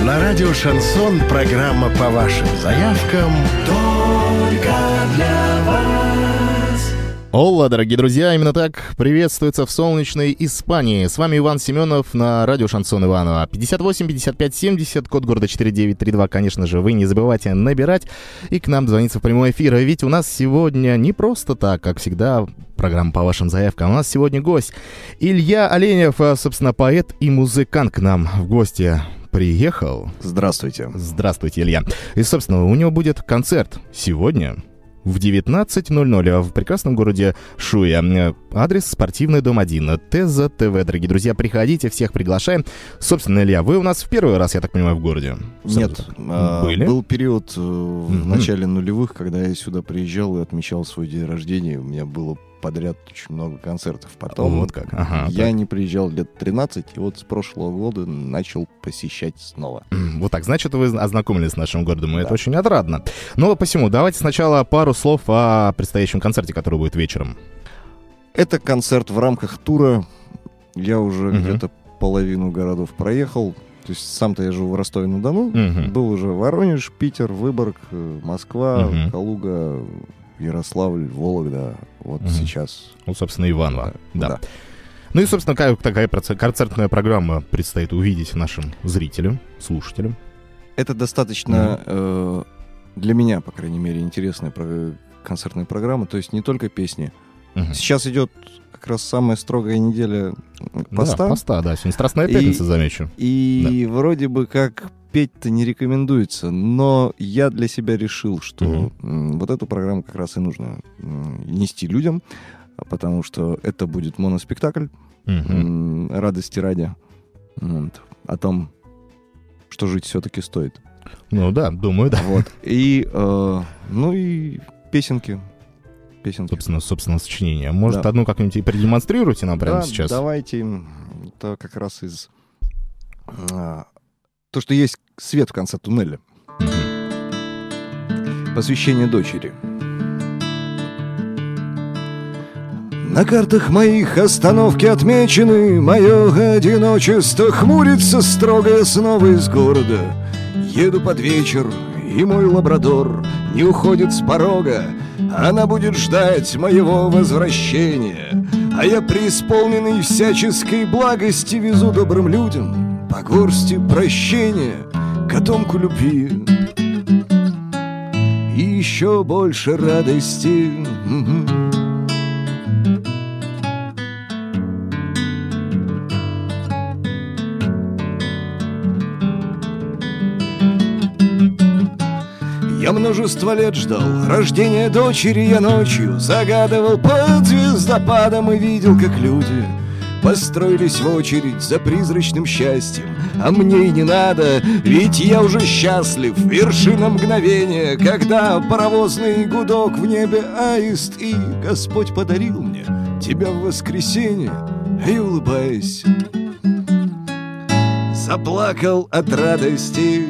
На радио «Шансон» программа по вашим заявкам только для вас. Олла, дорогие друзья, именно так приветствуется в солнечной Испании. С вами Иван Семенов на радио «Шансон» Иванова. 58 55 70, код города 4932, конечно же, вы не забывайте набирать и к нам звониться в прямой эфир. Ведь у нас сегодня не просто так, как всегда, программа по вашим заявкам. У нас сегодня гость Илья Оленев, собственно, поэт и музыкант к нам в гости приехал. Здравствуйте. Здравствуйте, Илья. И, собственно, у него будет концерт сегодня в 19:00 в прекрасном городе Шуя. Адрес спортивный дом 1, Теза ТВ. Дорогие друзья, приходите, всех приглашаем. Собственно, Илья, вы у нас в первый раз, я так понимаю, в городе? Нет, были? Был период в начале нулевых, когда я сюда приезжал и отмечал свой день рождения. У меня было подряд очень много концертов. Потом вот как. я так. не приезжал лет 13, и вот с прошлого года начал посещать снова. Вот так, значит, вы ознакомились с нашим городом, и Да. это очень отрадно. Но посему, давайте сначала пару слов о предстоящем концерте, который будет вечером. Это концерт в рамках тура. Я уже где-то половину городов проехал. То есть сам-то я живу в Ростове-на-Дону. Был уже Воронеж, Питер, Выборг, Москва, Калуга, Ярославль, Вологда. Вот сейчас. Вот, собственно, Иваново. Да. Да. Ну и, собственно, какая концертная программа предстоит увидеть нашим зрителям, слушателям? Это достаточно, для меня, по крайней мере, интересная концертная программа. То есть не только песни. Сейчас идет как раз самая строгая неделя поста. Да, поста, да. Сегодня Страстная пятница, замечу. И вроде бы как петь-то не рекомендуется, но я для себя решил, что вот эту программу как раз и нужно нести людям, потому что это будет моноспектакль радости ради, о том, что жить все-таки стоит. Ну да, думаю, да. Вот. И, ну и песенки. Собственно, сочинение. Может, Да. одну как-нибудь и продемонстрируйте нам прямо сейчас? Давайте. Это как раз из... то, что есть свет в конце туннеля. Посвящение дочери. На картах моих остановки отмечены. Мое одиночество хмурится строго снова из города. Еду под вечер, и мой лабрадор не уходит с порога. Она будет ждать моего возвращения, а я, преисполненный всяческой благости, везу добрым людям по горсти прощения, котомку любви и еще больше радости. Я множество лет ждал рождения дочери, я ночью загадывал под звездопадом и видел, как люди построились в очередь за призрачным счастьем. А мне и не надо, ведь я уже счастлив. Вершина мгновения, когда паровозный гудок в небе аист, и Господь подарил мне тебя в воскресенье, и, улыбаясь, заплакал от радости.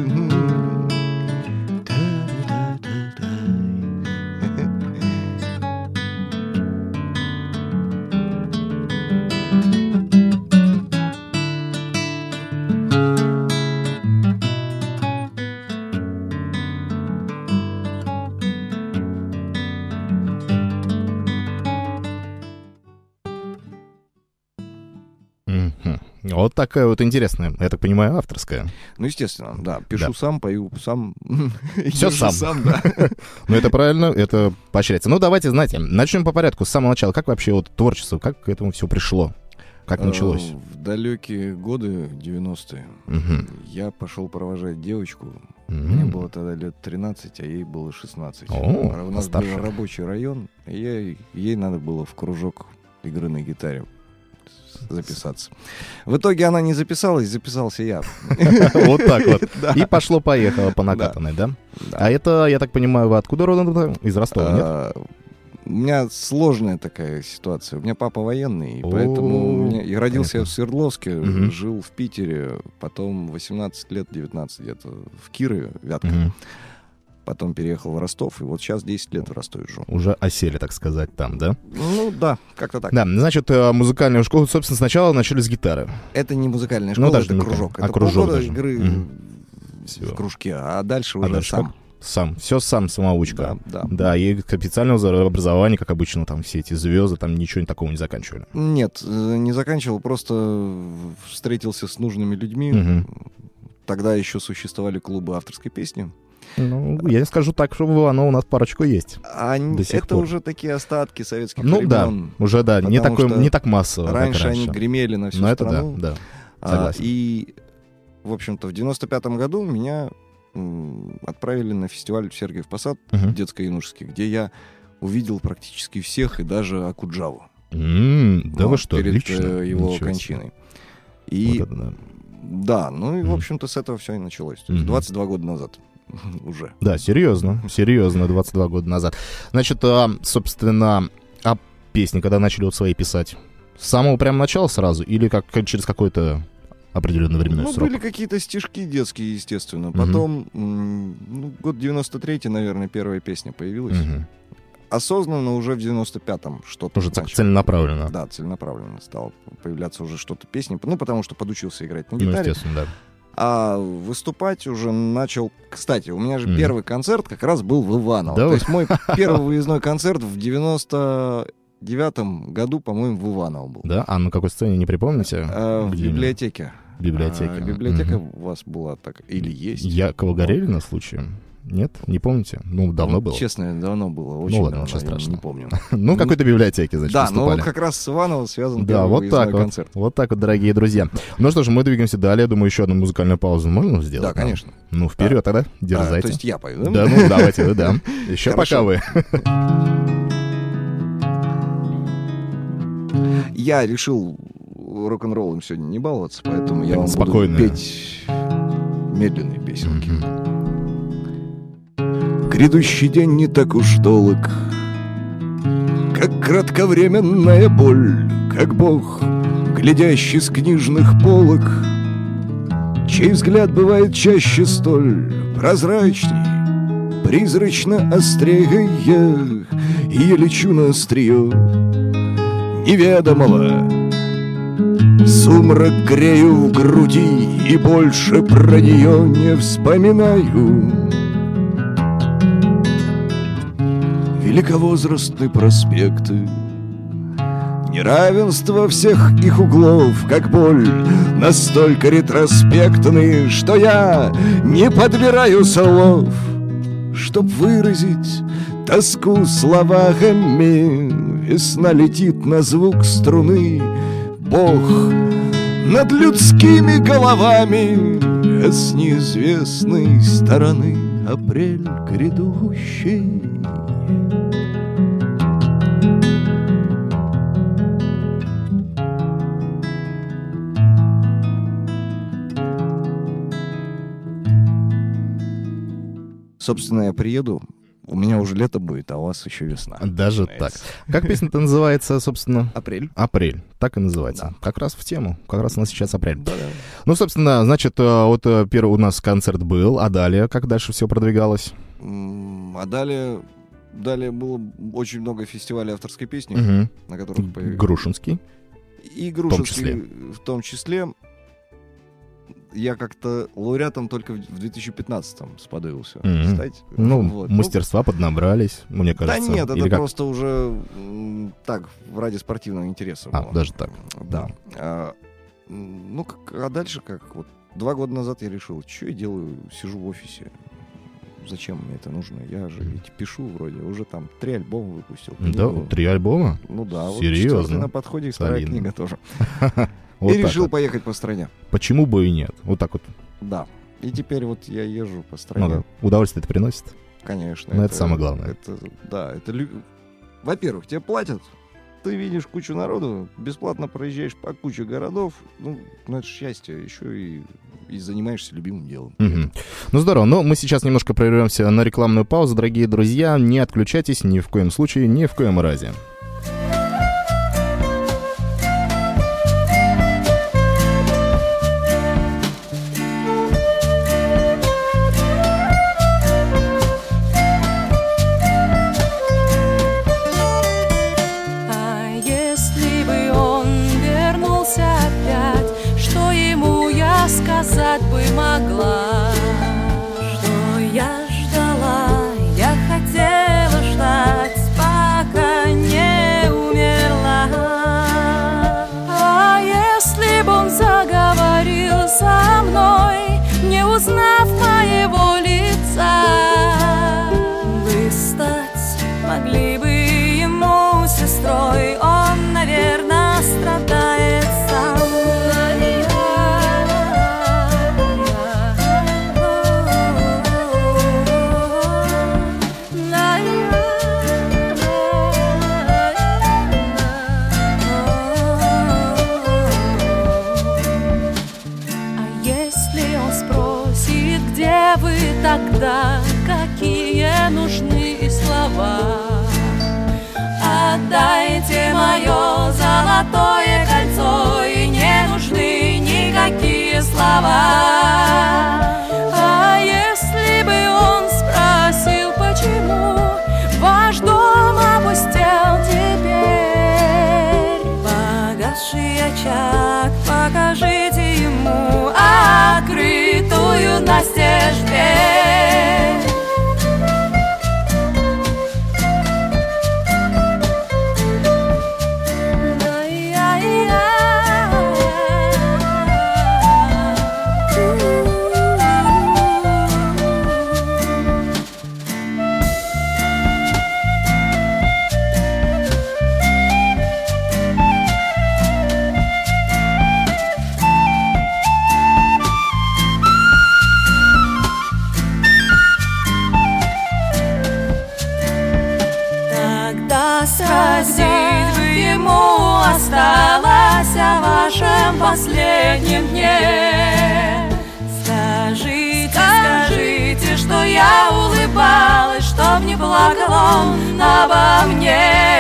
Вот такая вот интересная, я так понимаю, авторская. Ну, естественно, да. Пишу сам, пою сам. Все езжу сам. да. Ну, это правильно, это поощряется. Ну, давайте, знаете, начнем по порядку, с самого начала. Как вообще вот творчество, как к этому все пришло? Как началось? В далекие годы, 90-е, я пошел провожать девочку. Мне было тогда лет 13, а ей было 16. У нас был рабочий район, и ей надо было в кружок игры на гитаре записаться. В итоге она не записалась, записался я. Вот так вот. И пошло-поехало по накатанной, да? А это, я так понимаю, вы откуда родом? Из Ростова, нет? У меня сложная такая ситуация. У меня папа военный, поэтому я родился в Свердловске, жил в Питере, потом 18 лет, 19 где-то в Кирове, Вятка. Потом переехал в Ростов, и вот сейчас 10 лет в Ростове живу. Уже осели, так сказать, там, да? Ну да, как-то так. Да, значит, музыкальную школу, собственно, сначала начали с гитары. Это не музыкальная школа, это кружок. Это кружок полгода даже. игры Все. в кружке, а дальше уже сам. Сам. Все сам, самоучка. Да. Да, и специального образования, как обычно, там все эти звезды, там ничего такого не заканчивали. Нет, не заканчивал, просто встретился с нужными людьми. Тогда еще существовали клубы авторской песни. Ну, я скажу так, что оно у нас парочку есть. Это пор. уже такие остатки советских Ну времен. да, уже да, не так массово, раньше как раньше. они гремели на всю Но страну. это да, согласен. И, в общем-то, в 95-м году меня отправили на фестиваль Сергиев Посад детско-юношеский, где я увидел практически всех и даже Акуджаву. Да вы что, перед лично? его кончиной. И вот это, да, ну и, в общем-то, с этого все и началось. То есть 22 года назад уже. Да, серьезно, 22 года назад. Значит, собственно, песни, когда начали вот свои писать, с самого прям начала сразу или как через какой-то определенный временной срок? Были какие-то стишки детские, естественно. Потом, год 93-й, наверное, первая песня появилась. Осознанно уже в 95-м что-то. Уже так целенаправленно. Да, целенаправленно стало появляться уже что-то песни. Ну, потому что подучился играть на гитаре. Ну, естественно, да. А выступать уже начал... Кстати, у меня же первый концерт как раз был в Иваново. Да? То есть мой первый выездной концерт в 99-м году, по-моему, в Иваново был. Да? А на какой сцене, не припомните? В библиотеке. Библиотека у вас была так или есть? Якова Горелина случае? Нет? Не помните? Ну, давно было. Честно, давно было. Очень ладно, давно, ничего страшного. не помню. Ну, в какой-то библиотеке, значит, Да, выступали. но вот как раз с Иваново связан да, первый вот выездной так концерт. Вот так вот, дорогие друзья. Ну что ж, мы двигаемся далее. Я думаю, еще одну музыкальную паузу можно сделать? Да, конечно. Ну, вперед тогда, дерзайте. То есть я пою, да? Да, ну, давайте, вы, да. Еще пока вы. Я решил рок-н-роллом сегодня не баловаться, поэтому я вам буду петь медленные песенки. Грядущий день не так уж долг, как кратковременная боль, как Бог, глядящий с книжных полок, чей взгляд бывает чаще столь прозрачней, призрачно острее, и я лечу на острие неведомого. Сумрак грею в груди и больше про нее не вспоминаю. Великовозрастные проспекты, неравенство всех их углов, как боль, настолько ретроспектны, что я не подбираю слов, чтоб выразить тоску словами. Весна летит на звук струны, Бог над людскими головами, а с неизвестной стороны апрель грядущий. Собственно, я приеду, у меня уже лето будет, а у вас еще весна. Даже начинается. Так. Как песня-то называется, собственно? Апрель. Апрель, так и называется. Да. Как раз в тему, как раз у нас сейчас апрель. Да. Ну, собственно, значит, вот первый у нас концерт был, а далее, как дальше все продвигалось? А далее было очень много фестивалей авторской песни, на которых появились. Грушинский. И Грушинский в том числе. Я как-то лауреатом только в 2015-м сподобился стать. Ну, вот. Мастерства поднабрались, мне кажется. Да нет, это просто уже так, ради спортивного интереса было. Даже так? Да. А дальше как? Вот 2 года назад я решил, что я делаю, сижу в офисе. Зачем мне это нужно? Я же ведь пишу вроде, уже там 3 альбома выпустил. Да, 3 альбома? Ну да. Серьезно? Вот 4-й на подходе, 2-я книга тоже. Вот и решил поехать по стране. Почему бы и нет? Вот так вот. Да. И теперь вот я езжу по стране. Ну, да. Удовольствие это приносит? Конечно. Но это самое главное. Во-первых, тебе платят, ты видишь кучу народу, бесплатно проезжаешь по куче городов. Ну это счастье. Еще и занимаешься любимым делом. Ну здорово. Но мы сейчас немножко прервемся на рекламную паузу. Дорогие друзья, не отключайтесь ни в коем случае, ни в коем разе. Сказать бы могла, если он спросит, где вы тогда, какие нужны слова? Отдайте мое золотое кольцо, и не нужны никакие слова. А если бы он спросил, почему ваш дом опустел теперь? Погасший очаг покажите ему, открытую настежь дверь. Спросить бы ему осталось о вашем последнем дне. Скажите, что я улыбалась, чтоб не плакал он обо мне.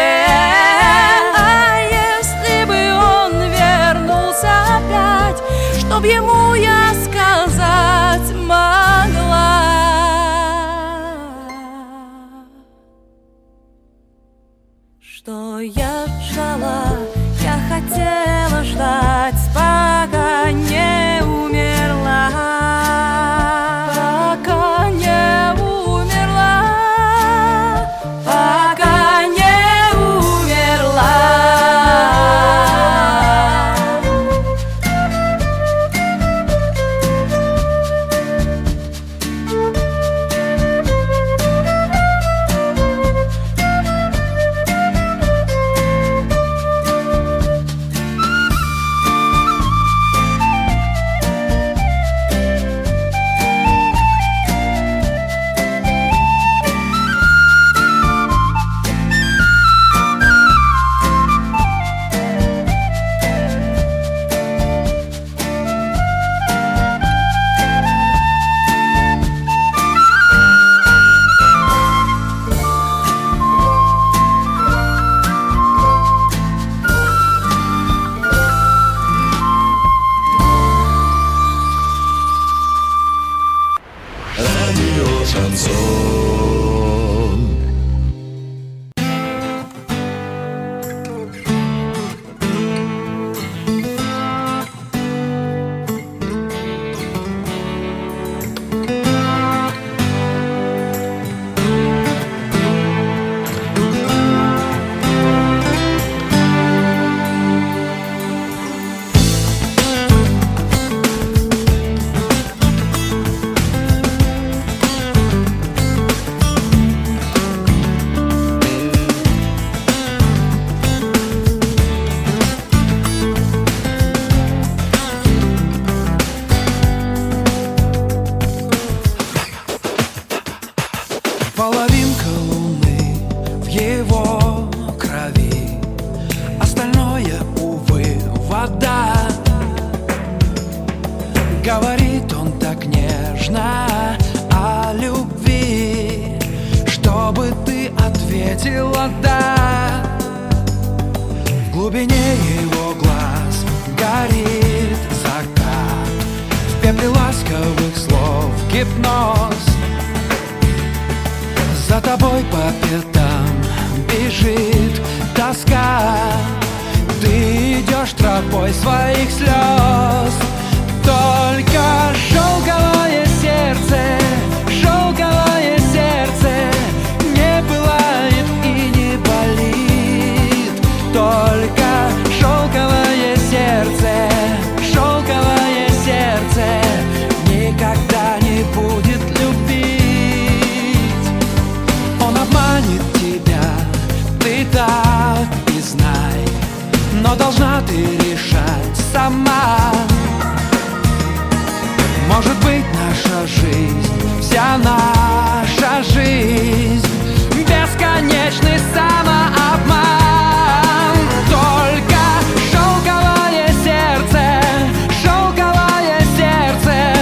А если бы он вернулся опять, чтоб ему я сказать могла, что я ждала, я хотела ждать, пока не умерла, пока не умерла, пока не умерла. Половинка луны в его крови, остальное, увы, вода. Говорит он так нежно о любви, чтобы ты ответила «да». В глубине его глаз горит закат, в пепле ласковых слов гипноз. За тобой по пятам бежит тоска, ты идешь тропой своих слез. Только шелковое сердце не пылает и не болит. Только шелковое сердце никогда не будет любить. Он обманет тебя, ты так и знай, но должна ты решать сама. Может быть, наша жизнь, вся наша жизнь, бесконечный самообман. Только шелковое сердце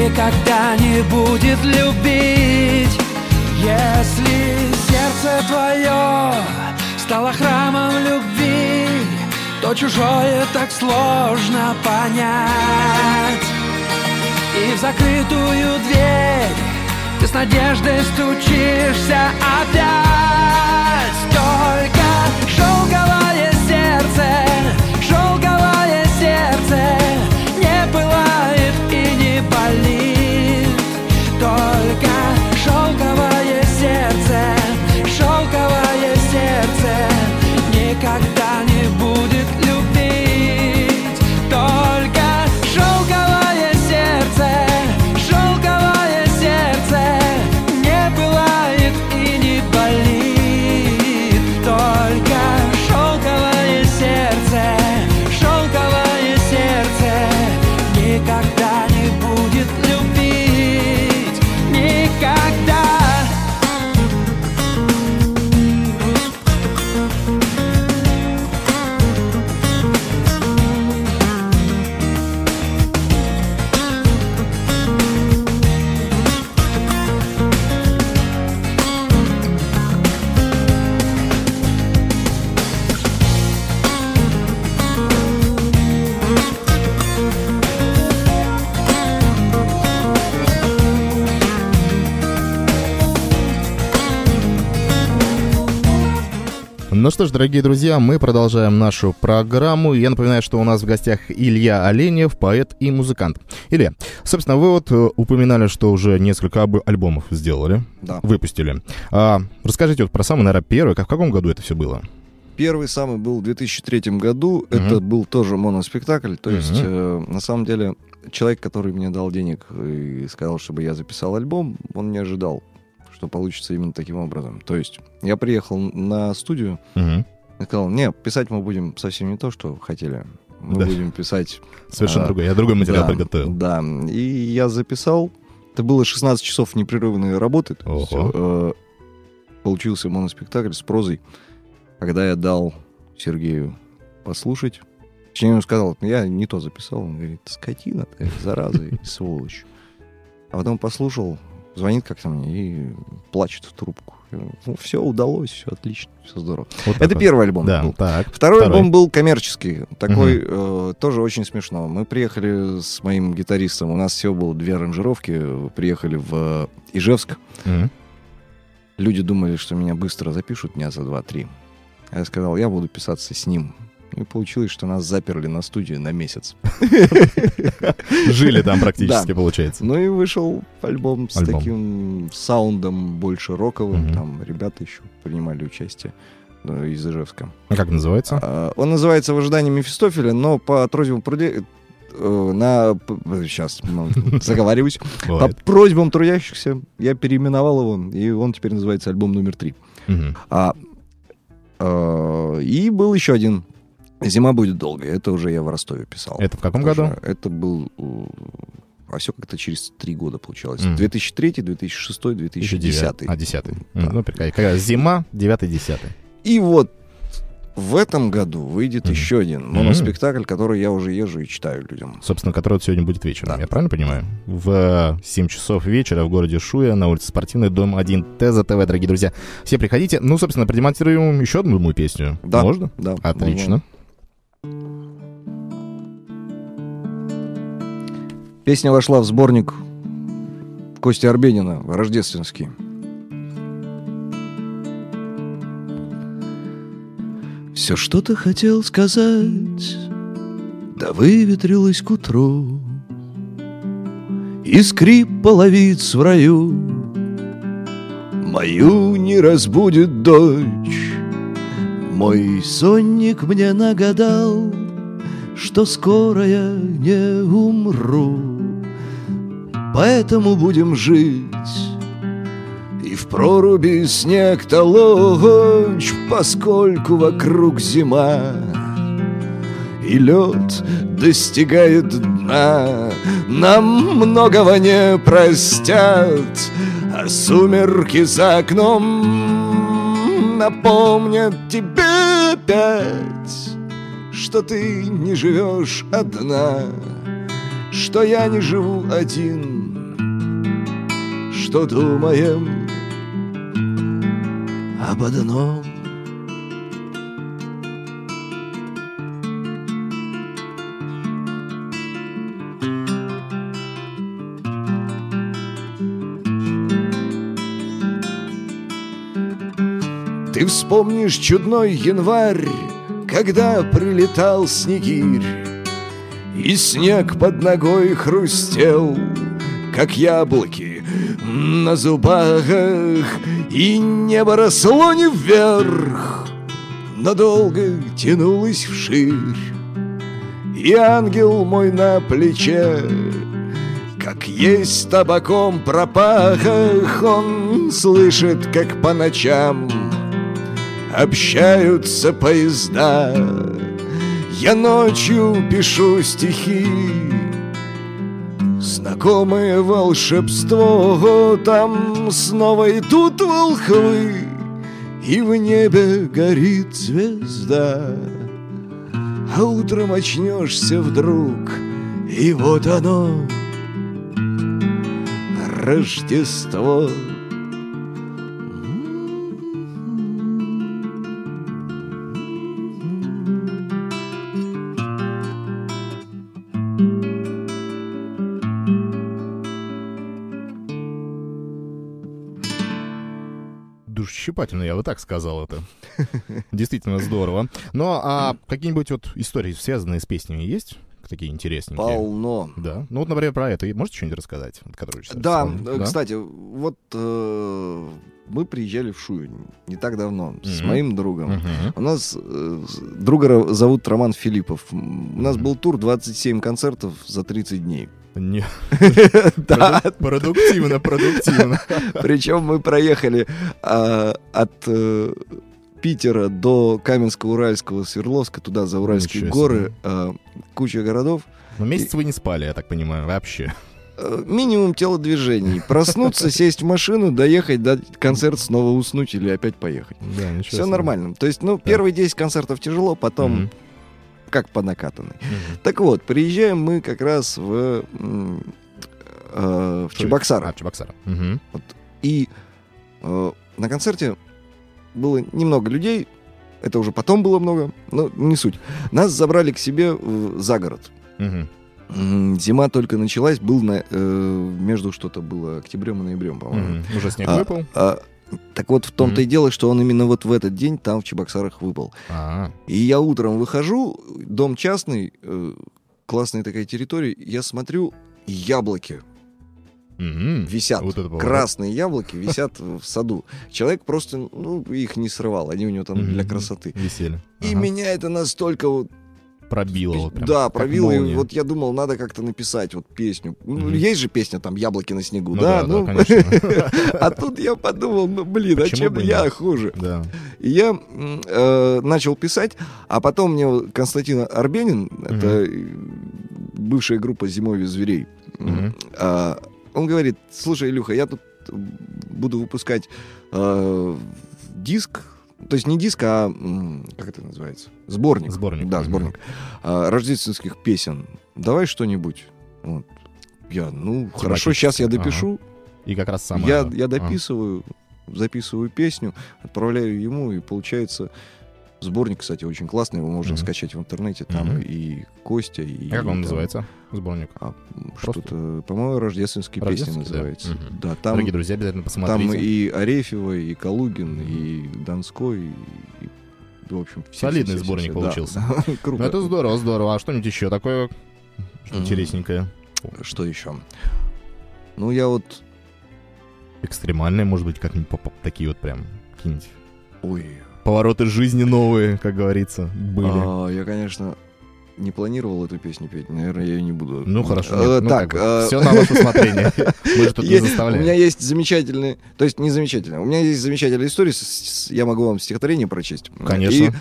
никогда не будет любить. Если сердце твое стало храмом любви, то чужое так сложно понять. И в закрытую дверь ты с надеждой стучишься опять. Только шелковое сердце не пылает и не болит. Только шелковое сердце никогда не будет любить. Только шелковое сердце не пылает и не болит. Только шелковое сердце никогда не будет любить. Никогда. Ну что ж, дорогие друзья, мы продолжаем нашу программу. Я напоминаю, что у нас в гостях Илья Оленев, поэт и музыкант. Илья, собственно, вы вот упоминали, что уже несколько альбомов сделали, Да. выпустили. Расскажите вот про самый, наверное, первый, в каком году это все было? Первый самый был в 2003 году. Это был тоже моноспектакль. То есть, на самом деле, человек, который мне дал денег и сказал, чтобы я записал альбом, он не ожидал, что получится именно таким образом. То есть я приехал на студию и сказал, не, писать мы будем совсем не то, что хотели. Мы будем писать... Совершенно другой. Я другой материал подготовил. Да, и я записал. Это было 16 часов непрерывной работы. Получился моноспектакль с прозой. Когда я дал Сергею послушать, точнее, он сказал, я не то записал. Он говорит, скотина ты, зараза и сволочь. А потом послушал, звонит как-то мне и плачет в трубку. Ну, все удалось, все отлично, все здорово. Вот это первый альбом был. Второй альбом был коммерческий, такой тоже очень смешно. Мы приехали с моим гитаристом, у нас всего было 2 аранжировки, приехали в Ижевск. Люди думали, что меня быстро запишут дня за 2-3. А я сказал, я буду писаться с ним. И получилось, что нас заперли на студию на месяц. Жили там практически, получается. Ну и вышел альбом с таким саундом больше роковым. Там ребята еще принимали участие из Ижевска. А как называется? Он называется «В ожидании Мефистофеля», но по просьбам сейчас заговариваюсь. По просьбам трудящихся я переименовал его, и он теперь называется альбом номер 3. И был еще один. «Зима будет долгой». Это уже я в Ростове писал. Это в каком году? Это был... А все как-то через 3 года получалось. 2003, 2006, 2010. 10. Да. Ну, зима, 9-10. И вот в этом году выйдет еще один моноспектакль, который я уже езжу и читаю людям. Собственно, который вот сегодня будет вечером. Да. Я правильно понимаю? В 7 часов вечера в городе Шуя, на улице Спортивной, дом 1, ТЗТВ, дорогие друзья. Все приходите. Ну, собственно, продемонстрируем еще одну мою песню. Да. Можно? Да. Отлично. Песня вошла в сборник Кости Арбенина, рождественский. Все, что ты хотел сказать, да выветрилось к утру, и скрип половиц в раю мою не разбудит дочь. Мой сонник мне нагадал, что скоро я не умру, поэтому будем жить. И в проруби снег толочь, поскольку вокруг зима, и лед достигает дна. Нам многого не простят, а сумерки за окном напомнят тебе опять, что ты не живешь одна, что я не живу один. что думаем об одном. Ты вспомнишь чудной январь, когда прилетал снегирь, и снег под ногой хрустел, как яблоки на зубах, и небо росло не вверх, но долго тянулось вширь. И ангел мой на плече, как есть табаком пропах, он слышит, как по ночам общаются поезда. Я ночью пишу стихи, знакомое волшебство. Там снова идут волхвы, и в небе горит звезда. А утром очнешься вдруг, и вот оно, Рождество. Душещипательно, я бы так сказал это. Действительно здорово. Ну, а какие-нибудь вот истории, связанные с песнями, есть? Такие интересненькие? Полно. Да. Ну, вот, например, про это. Можете что-нибудь рассказать? Которую Да, кстати, вот мы приезжали в Шую не так давно с моим другом. У нас друга зовут Роман Филиппов. У нас был тур 27 концертов за 30 дней. Да. Продуктивно. Причем мы проехали от Питера до Каменско-Уральского, Свердловска, туда за Уральские горы, куча городов. Но месяц вы не спали, я так понимаю, вообще. Минимум телодвижений. Проснуться, сесть в машину, доехать, дать концерт, снова уснуть или опять поехать. Да, ничего все себе. Нормально. То есть, первые 10 концертов тяжело, потом как по накатанной. Так вот, приезжаем мы как раз в Чебоксары. Чебоксары. Вот. И на концерте было немного людей, это уже потом было много, но не суть. Нас забрали к себе за город. Зима только началась, был между что-то было октябрем и ноябрем, по-моему. Уже снег выпал? Так вот, в том-то и дело, что он именно вот в этот день там в Чебоксарах выпал. И я утром выхожу, дом частный, классная такая территория, я смотрю, яблоки висят, вот красные яблоки висят в саду. Человек просто, их не срывал, они у него там для красоты. Висели. И меня это настолько вот пробило. Вот прям, да, пробило. И вот я думал, надо как-то написать вот песню. Есть же песня там «Яблоки на снегу», да? Конечно. А тут я подумал, а чем я хуже? И я начал писать, а потом мне Константин Арбенин, это бывшая группа «Зимовье зверей», он говорит: слушай, Илюха, я тут буду выпускать диск, то есть не диск, а как это называется? Сборник. Да, сборник рождественских песен. Давай что-нибудь. Вот. Я, хорошо, сейчас я допишу. И как раз сам. Я дописываю, записываю песню, отправляю ему, и получается сборник, кстати, очень классный, его можно скачать в интернете, там и Костя, и... Как он называется, сборник? Что-то, по-моему, «Рождественские песни» называется. Да, там, дорогие друзья, обязательно посмотрите. Там и Арефьева, и Калугин, и Донской, и в общем... Солидный сборник получился. Круто. Это здорово. А что-нибудь еще такое интересненькое? Что еще? Я вот... Экстремальные, может быть, как-нибудь такие вот прям какие-нибудь... Ой... Повороты жизни новые, как говорится, были. Я, конечно, не планировал эту песню петь. Наверное, я ее не буду. Хорошо. Все на ваше усмотрение. Мы же тут не заставляем. У меня есть замечательные... То есть не замечательные. У меня есть замечательная история. Я могу вам стихотворение прочесть. Конечно.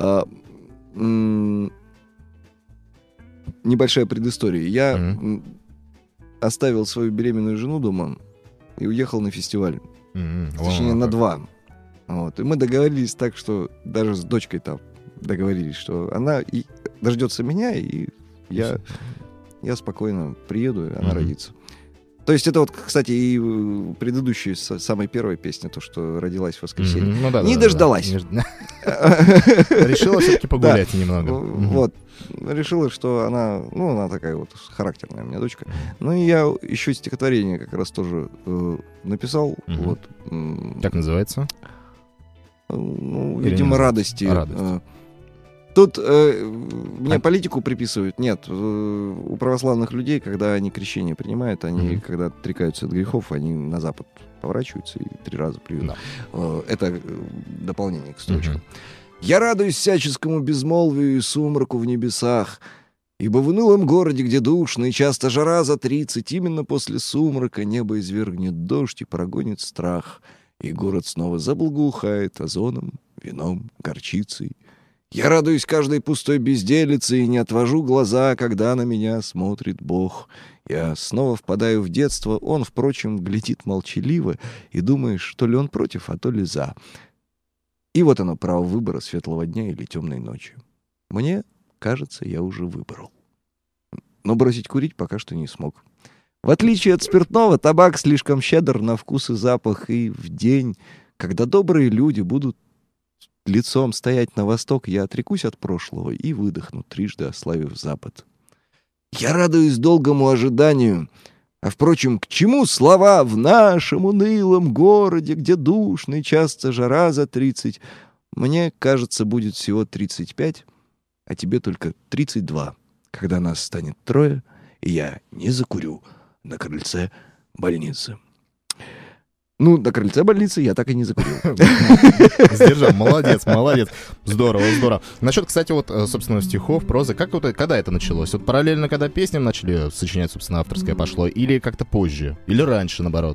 И небольшая предыстория. Я оставил свою беременную жену дома и уехал на фестиваль. Точнее, на 2. Вот. И мы договорились так, что даже с дочкой там договорились, что она дождется меня, и я спокойно приеду, и она родится. То есть это вот, кстати, и предыдущая, самая первая песня, то, что родилась в воскресенье. Ну, да, не дождалась. Решила все-таки погулять немного. Вот. Решила, что она такая вот характерная у меня дочка. Ну и я еще стихотворение как раз тоже написал. Вот. Как называется? Видимо, «Радости». Тут мне политику приписывают. Нет, у православных людей, когда они крещение принимают, они, когда отрекаются от грехов, они на Запад поворачиваются и 3 раза плюют. Это дополнение к строчкам. «Я радуюсь всяческому безмолвию и сумраку в небесах, ибо в унылом городе, где душно и часто жара за 30, именно после сумрака небо извергнет дождь и прогонит страх, и город снова заблагоухает озоном, вином, горчицей. Я радуюсь каждой пустой безделице и не отвожу глаза, когда на меня смотрит Бог. Я снова впадаю в детство, он, впрочем, глядит молчаливо и думаешь, то ли он против, а то ли за. И вот оно, право выбора светлого дня или темной ночи. Мне кажется, я уже выбрал. Но бросить курить пока что не смог. В отличие от спиртного, табак слишком щедр на вкус и запах, и в день, когда добрые люди будут лицом стоять на восток, я отрекусь от прошлого и выдохну, трижды ославив запад. Я радуюсь долгому ожиданию. А, впрочем, к чему слова «в нашем унылом городе, где душно и часто жара за 30»? Мне кажется, будет всего 35, а тебе только 32, когда нас станет 3, и я не закурю на крыльце больницы. Ну, на крыльце больницы я так и не закурил. Сдержал, молодец. Здорово. Насчет, кстати, вот, собственно, стихов, прозы, когда это началось? Вот параллельно, когда песням начали сочинять, собственно, авторское пошло, или как-то позже, или раньше, наоборот?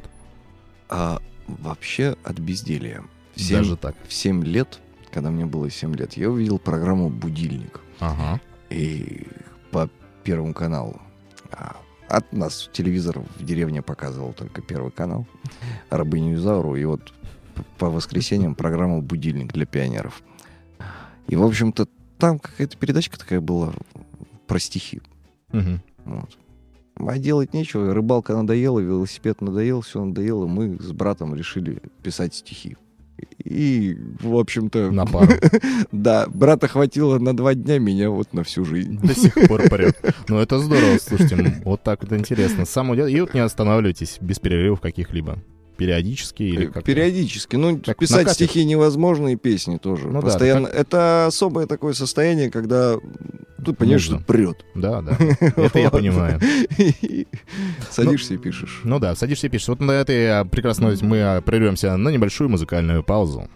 Вообще от безделья. Даже так? В 7 лет, когда мне было 7 лет, я увидел программу «Будильник». Ага. И по Первому каналу. От нас телевизор в деревне показывал только Первый канал, Рабыню Изауру, и вот по воскресеньям программа «Будильник» для пионеров. И, в общем-то, там какая-то передачка такая была про стихи. Вот. А делать нечего, рыбалка надоела, велосипед надоел, все надоело, мы с братом решили писать стихи. И, в общем-то... На пару. Да, брата хватило на 2 дня, меня вот на всю жизнь. До сих пор прет. Ну, это здорово, слушайте, вот так вот интересно. И вот не останавливайтесь без перерывов каких-либо. Периодически или как-то? Периодически. Ну, как писать стихи невозможно, и песни тоже. Ну, постоянно. Да, это особое такое состояние, когда ты понимаешь, что прет. Да. Это я понимаю. Садишься и пишешь. Ну да, садишься и пишешь. Вот на этой прекрасной мы прервемся на небольшую музыкальную паузу.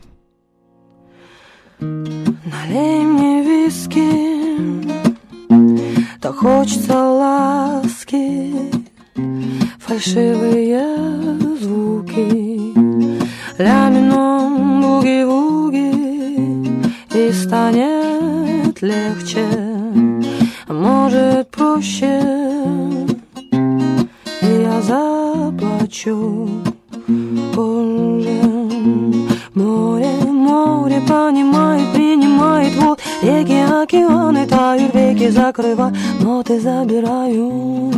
Налей мне виски, так хочется ласки, фальшивые звуки, ля минор, буги-вуги, и станет легче, может проще, и я заплачу позже. Море понимает, принимает, вот реки, океаны тают, веки закрывают, ноты забирают.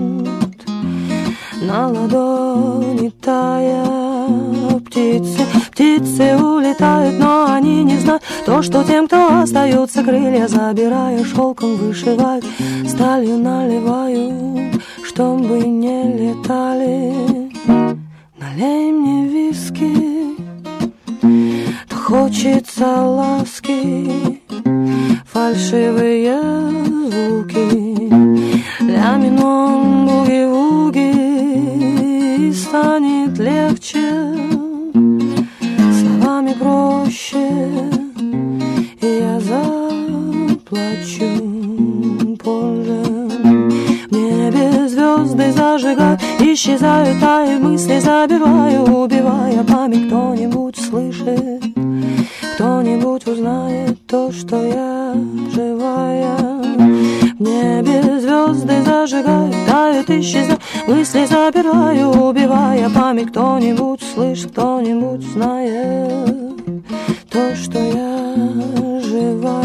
На ладони тая птицы улетают, но они не знают то, что тем, кто остается, крылья забирают, шелком вышивают, сталью наливают, чтобы не летали. Налей мне виски, то хочется ласки, фальшивые звуки, ля минор, буги-вуги, и станет легче, словами проще, и я заплачу позже. В небе звезды зажигают, исчезают, а и мысли забиваю, убивая память. Кто-нибудь слышит, кто-нибудь узнает то, что я живая. В небе звезды зажигают, тают, исчезают, мысли забираю, убивая память. Кто-нибудь слышит, кто-нибудь знает то, что я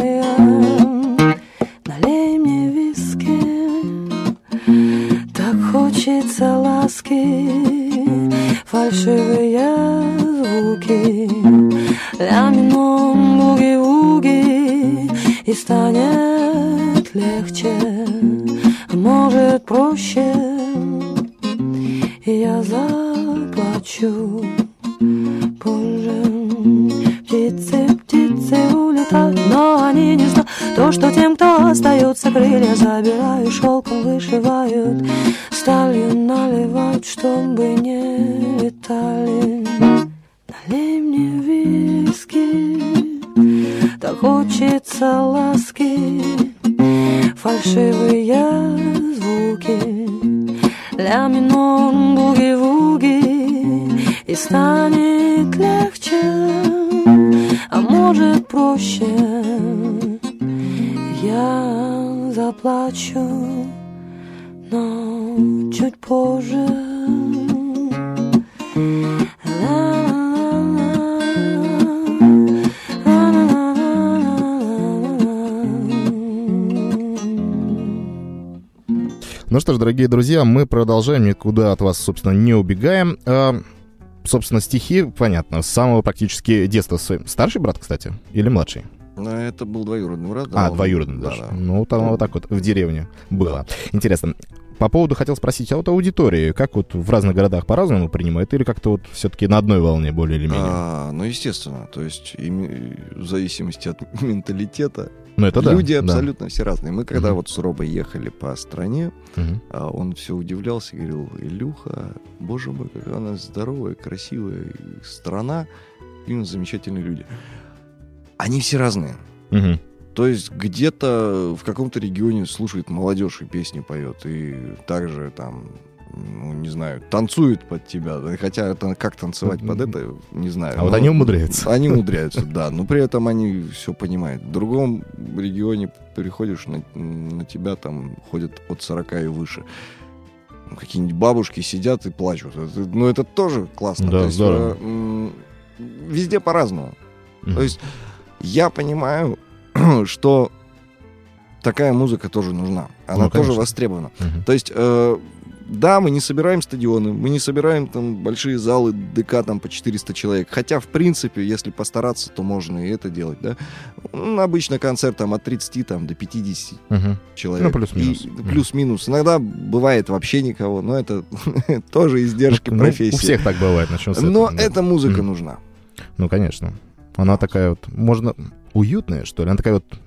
живая. Налей мне виски, так хочется ласки, фальшивые звуки, ля минор, буги-вуги, и станет легче, а может проще, и я заплачу позже. Птицы улетают, но они не знают то, что тем, кто остается, крылья забирают, шелком вышивают, сталью наливают, чтобы не летали. Налей мне виски, так хочется ласки, фальшивые звуки, ля минор, буги-вуги, и станет легче, а может проще, я заплачу, но чуть позже. Ну что ж, дорогие друзья, мы продолжаем, никуда от вас, собственно, не убегаем. Собственно, стихи, понятно, с самого практически детства. Старший брат, кстати, или младший? Это был двоюродный брат. Двоюродный даже. Да. Ну, там вот так вот в деревне было. Интересно. По поводу хотел спросить, а вот аудитории, как вот в разных городах по-разному принимают, или как-то вот все-таки на одной волне более или менее? Ну, естественно, то есть в зависимости от менталитета, это люди абсолютно все разные. Мы когда вот с Робой ехали по стране, он все удивлялся, говорил: Илюха, боже мой, какая у нас здоровая, красивая страна, и замечательные люди. Они все разные. То есть где-то в каком-то регионе слушает молодежь и песни поет, и также там, ну, не знаю, танцует под тебя. Хотя это как танцевать под это, не знаю. А вот они умудряются. Они умудряются, да. Но при этом они все понимают. В другом регионе приходишь, на тебя там ходят от 40 и выше. Какие-нибудь бабушки сидят и плачут. Ну, это тоже классно. Да, то есть, здорово. Везде по-разному. То есть я понимаю, что такая музыка тоже нужна. Она тоже востребована. То есть, да, мы не собираем стадионы, мы не собираем там большие залы ДК там по 400 человек. Хотя, в принципе, если постараться, то можно и это делать, да. Обычно концерт там от 30 там, до 50 человек. Ну, плюс-минус. Плюс-минус. Иногда бывает вообще никого, но это тоже издержки профессии. У всех так бывает. Но эта музыка нужна. Ну, конечно. Она такая вот, можно, уютная, что ли? Она такая вот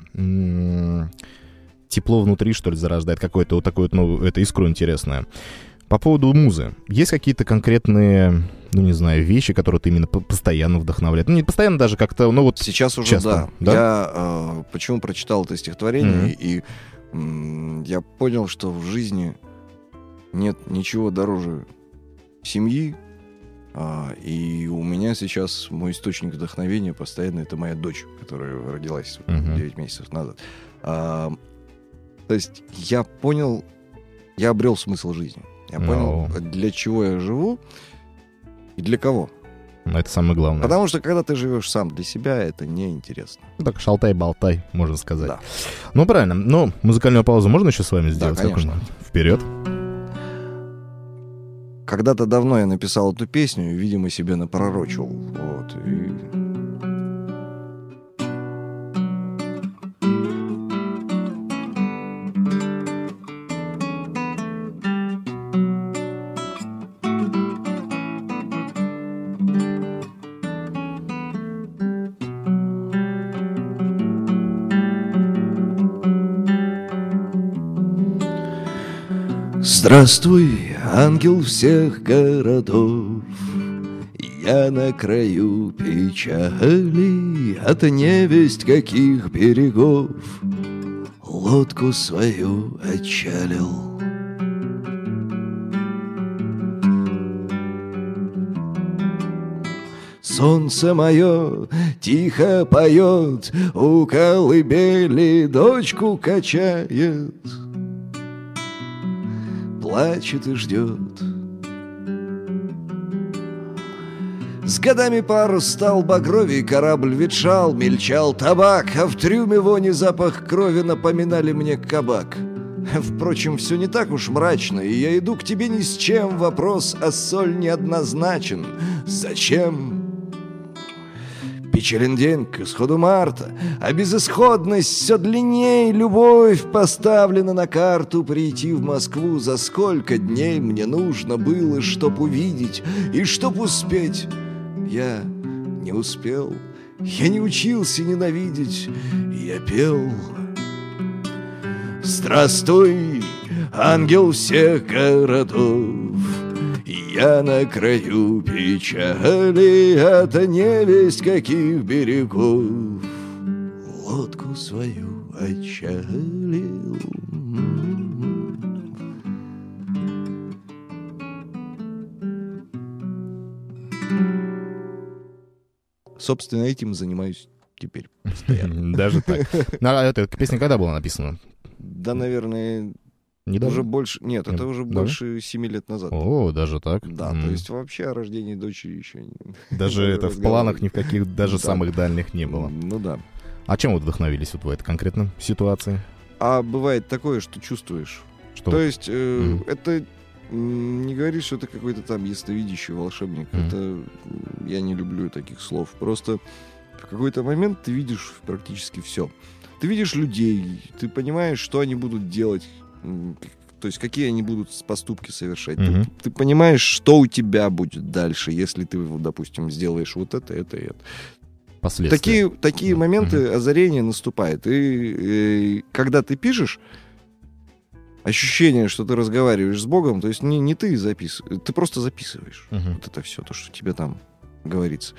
тепло внутри, что ли, зарождает. Какое-то вот такое вот, ну, это искру интересное. По поводу музы. Есть какие-то конкретные, ну, не знаю, вещи, которые ты именно постоянно вдохновляют? Ну, не постоянно даже как-то, ну, вот сейчас уже часто, да. Я почему прочитал это стихотворение, и я понял, что в жизни нет ничего дороже семьи. И у меня сейчас мой источник вдохновения постоянно — это моя дочь, которая родилась 9 месяцев назад. То есть я понял, я обрел смысл жизни. Я понял, для чего я живу и для кого. Это самое главное. Потому что когда ты живешь сам для себя, это неинтересно. Ну, так шалтай-болтай, можно сказать. Да. Ну, правильно. Но музыкальную паузу можно еще с вами сделать? Да, конечно. Вперед. Когда-то давно я написал эту песню и, видимо, себе напророчил. Вот. Здравствуй, ангел всех городов, я на краю печали, от невесть каких берегов лодку свою отчалил. Солнце мое тихо поет, у колыбели дочку качает, плачет и ждет. С годами пар стал багровей, корабль ветшал, мельчал табак, а в трюме вони запах крови напоминали мне кабак. Впрочем, все не так уж мрачно, и я иду к тебе ни с чем. Вопрос, а соль неоднозначен. Зачем? Печален день к исходу марта, а безысходность все длинней. Любовь поставлена на карту. Прийти в Москву за сколько дней мне нужно было, чтоб увидеть и чтоб успеть. Я не успел, я не учился ненавидеть, я пел. Здравствуй, ангел всех городов, я на краю печали от невесть каких берегов. Лодку свою отчалил. Собственно, этим занимаюсь теперь постоянно. Даже так. Эта песня когда была написана? Да, наверное, Недавно? уже больше... Нет, это уже больше 7 лет назад. О, даже так? Да, то есть вообще о рождении дочери еще не... Даже это в планах ни в каких, даже самых дальних не было. Ну да. А чем вы вдохновились вот в этой конкретной ситуации? А бывает такое, что чувствуешь. Что? То есть это... Не говори, что это какой-то там ясновидящий волшебник. Это я не люблю таких слов. Просто в какой-то момент ты видишь практически все. Ты видишь людей, ты понимаешь, что они будут делать, то есть какие они будут поступки совершать. Ты понимаешь, что у тебя будет дальше, если ты, допустим, сделаешь вот это и это. Последствия. Такие моменты озарения наступают. И когда ты пишешь, ощущение, что ты разговариваешь с Богом, то есть не ты записываешь, ты просто записываешь вот это все, то, что тебе там говорится.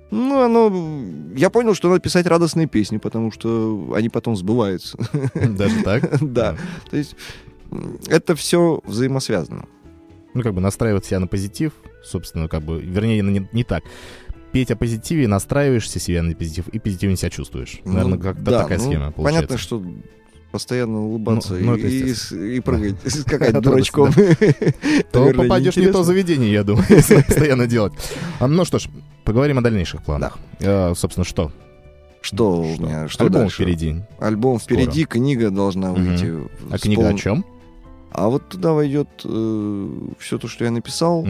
Ну, я понял, что надо писать радостные песни, потому что они потом сбываются. Даже так? Да. То есть это все взаимосвязано. Ну, как бы настраивать себя на позитив, собственно, как бы, вернее, не так. Петь о позитиве, настраиваешься себя на позитив и позитивно себя чувствуешь. Наверное, как-то такая схема получается. Понятно, что постоянно улыбаться и прыгать, да. скакать дурачком. То попадешь не в то заведение, я думаю, если постоянно делать. Ну что ж, поговорим о дальнейших планах. Собственно, что? Что у меня? Что альбом дальше? Впереди. Альбом впереди, книга должна выйти. А книга о чем? А вот туда войдет все то, что я написал.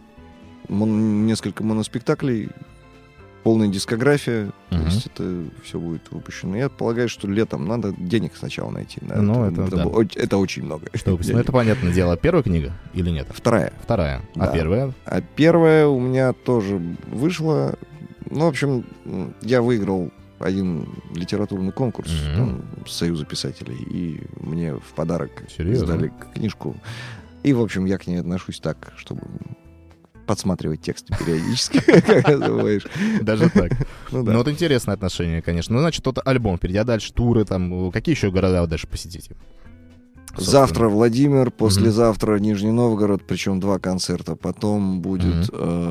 Несколько моноспектаклей, полная дискография. То есть это все будет выпущено. Я полагаю, что летом надо денег сначала найти. Это очень много. Ну, это понятное дело. Первая книга или нет? Вторая. А первая? А первая у меня тоже вышла. Ну, в общем, я выиграл один литературный конкурс Союза писателей, и мне в подарок сдали книжку. И, в общем, я к ней отношусь так, чтобы подсматривать тексты периодически, как называешь. Даже так. Ну, вот интересное отношение, конечно. Ну, значит, тот альбом впереди, а дальше туры, там, какие еще города вы дальше посетите? Завтра Владимир, послезавтра Нижний Новгород, причем 2 концерта. Потом будет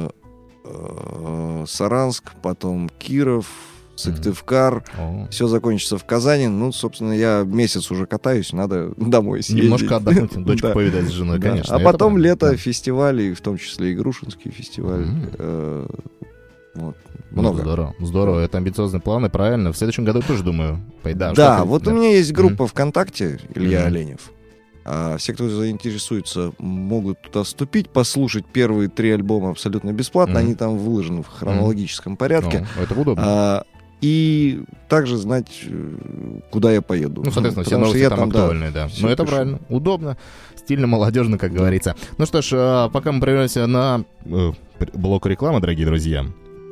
Саранск, потом Киров, Сыктывкар. Все закончится в Казани. Ну, собственно, я месяц уже катаюсь, надо домой съездить. Немножко отдохнуть, дочку повидать с женой, конечно. А потом лето, фестивали, в том числе и Грушинский фестиваль. Вот. Много. Здорово. Это амбициозные планы, правильно. В следующем году тоже, думаю, поедешь. Да, вот у меня есть группа ВКонтакте, Илья Оленев. Все, кто заинтересуется, могут туда вступить, послушать первые 3 альбома абсолютно бесплатно. Они там выложены в хронологическом порядке. Это удобно. И также знать, куда я поеду. Ну, соответственно, все новости там актуальные, да. Но это правильно, удобно, стильно, молодежно, как говорится. Ну что ж, пока мы прервемся на блок рекламы, дорогие друзья.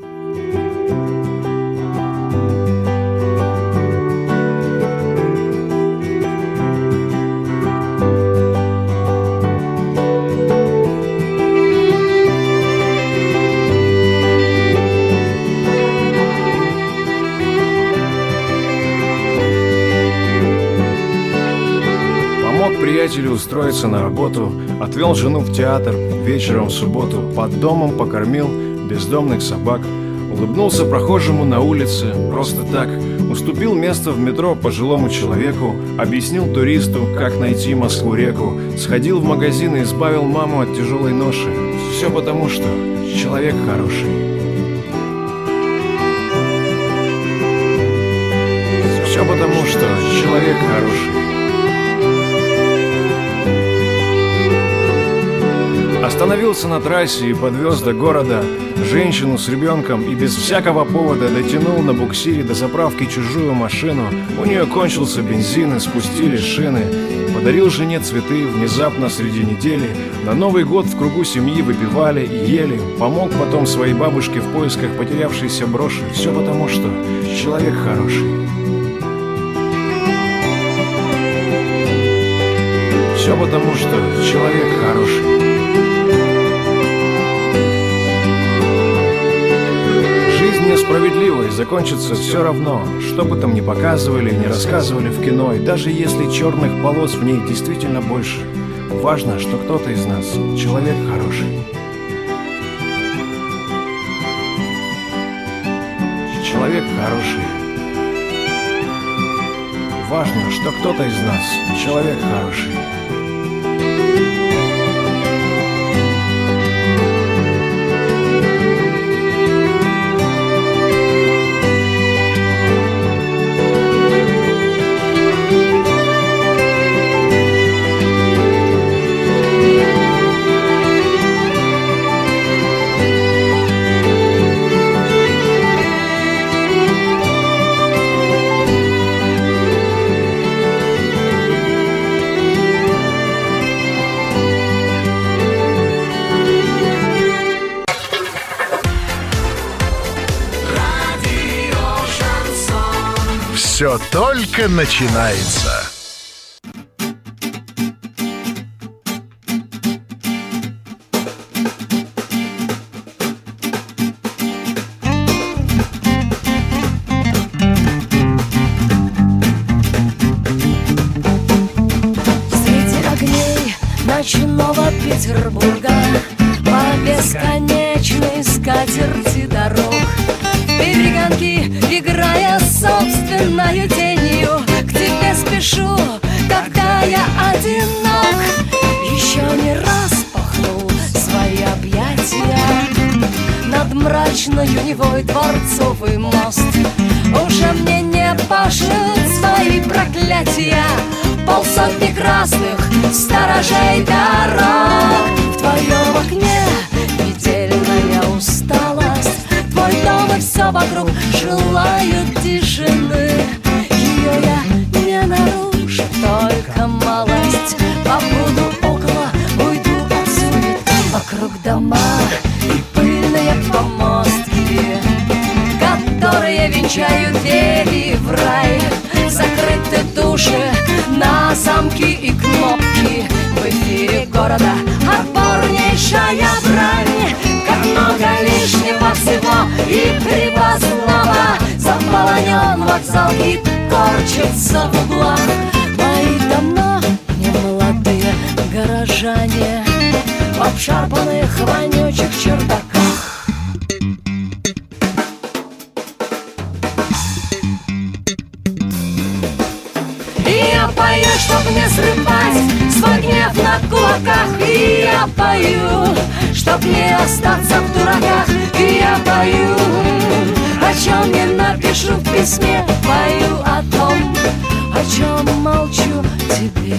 Приятелю устроиться на работу, отвел жену в театр вечером в субботу, под домом покормил бездомных собак, улыбнулся прохожему на улице просто так, уступил место в метро пожилому человеку, объяснил туристу, как найти Москву-реку, сходил в магазин и избавил маму от тяжелой ноши. Все потому, что человек хороший. Все потому, что человек хороший. Остановился на трассе и подвез до города женщину с ребенком и без всякого повода дотянул на буксире до заправки чужую машину. У нее кончился бензин и спустили шины. Подарил жене цветы внезапно среди недели. На Новый год в кругу семьи выпивали и ели. Помог потом своей бабушке в поисках потерявшейся броши. Все потому, что человек хороший. Все потому, что человек хороший. Жизнь несправедлива и закончится все равно, что бы там ни показывали, ни рассказывали в кино. И даже если черных полос в ней действительно больше, важно, что кто-то из нас человек хороший. Человек хороший. Важно, что кто-то из нас человек хороший. Все только начинается. Среди огней ночного Петербурга по бесконечной скатерти дорог, перегонки, играя собственною тенью, к тебе спешу, когда я одинок. Еще не распахнул свои объятия над мрачною Невой дворцовый мост. Уже мне не пошлют свои проклятия полсотни красных сторожей дорог. В твоем окне недельная усталость, твой дом и все вокруг желают тишины. Ее я не нарушу, только малость. Побуду около, уйду от сует. Вокруг дома и пыльные помостки, которые венчают двери в рай. Закрыты души на замки и кнопки. В эфире города отборнейшая брань. Как много лишнего всего и привозного. Заполонен вокзал и корчится в углах. Мои давно не молодые горожане в обшарпанных вонючих чердаках. И я пою, чтоб не срывать свой гнев на кулаках. И я пою, чтоб не остаться в дураках. И я пою, о чем не напишу в письме. Пою о том, о чем молчу тебе.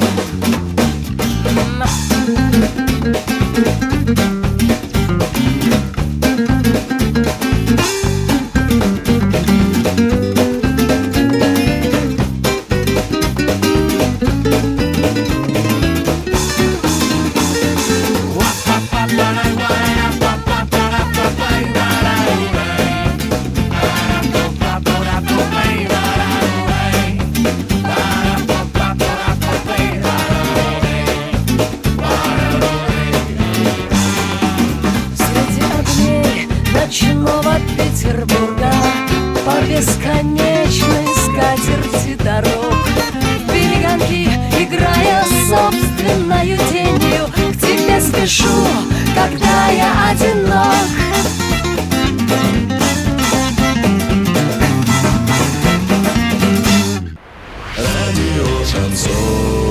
Ночного Петербурга по бесконечной скатерти дорог, перегонки, играя собственною тенью, к тебе спешу, когда я одинок. Радио Шансон.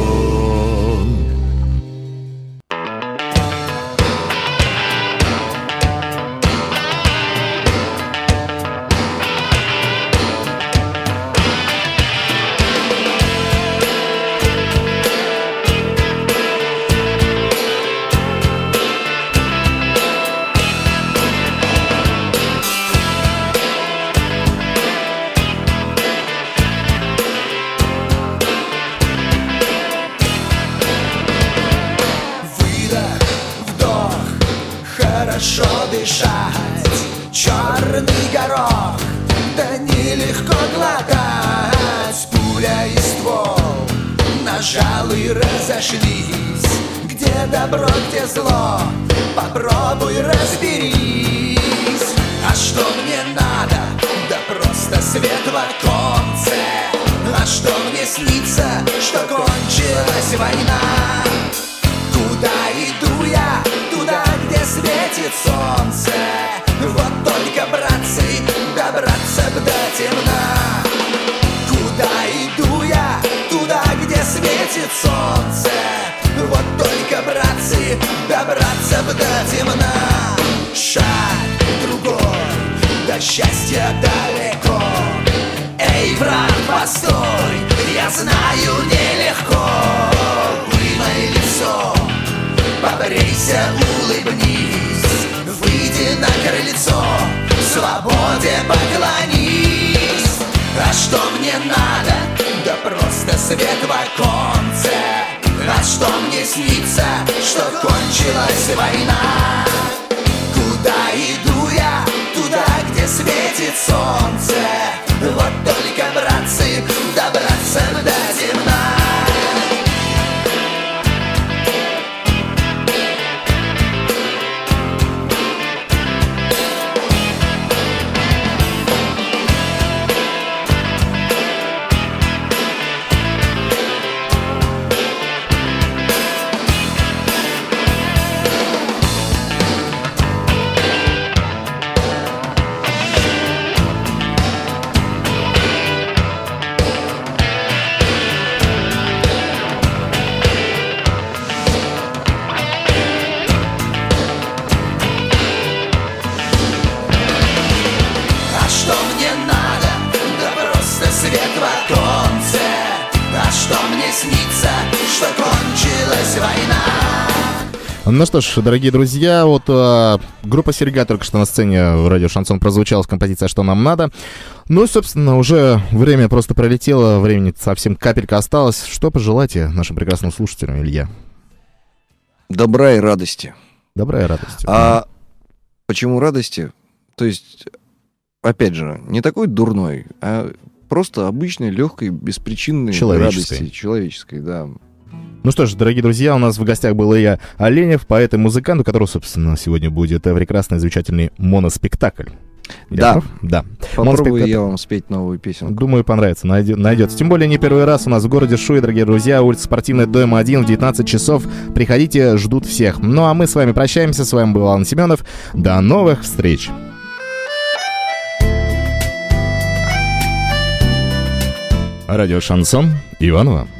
хорошо дышать. Черный горох, да нелегко глотать. Пуля и ствол, нажал и разошлись. Где добро, где зло, попробуй разберись. А что мне надо? Да просто свет в оконце. А что мне снится? Что кончилась война. Куда иду я? Туда, где светит солнце. Вот только, братцы, добраться б до темна. Куда иду я? Туда, где светит солнце. Вот только, братцы, добраться б до темна. Шаг другой, до счастья далеко. Эй, брат, постой, я знаю, нелегко. Вымой лицо, побрейся, улыбнись. Выйди на крыльцо, свободе поклонись. А что мне надо? Да просто свет в оконце. А что мне снится? Что кончилась война. Куда иду я? Туда, где светит солнце. Вот только, братцы, добраться до темна. Ну что ж, дорогие друзья, вот группа «Серега» только что на сцене в радио «Шансон» прозвучала с композицией «Что нам надо». Ну и, собственно, уже время просто пролетело, времени совсем капелька осталось. Что пожелаете нашим прекрасным слушателям, Илья? Добра и радости. Добра и радости. А почему радости? То есть, опять же, не такой дурной, а просто обычной, легкой, беспричинной радости. Человеческой, да. Ну что ж, дорогие друзья, у нас в гостях был Илья Оленев, поэт и музыкант, у которого, собственно, сегодня будет прекрасный, замечательный моноспектакль. Да. Да. Попробую я вам спеть новую песенку. Думаю, понравится, найдется. Тем более, не первый раз у нас в городе Шуи, дорогие друзья, улица Спортивная, дом 1 в 19 часов. Приходите, ждут всех. Ну а мы с вами прощаемся. С вами был Иван Семенов. До новых встреч. Радио «Шансон» Иванова.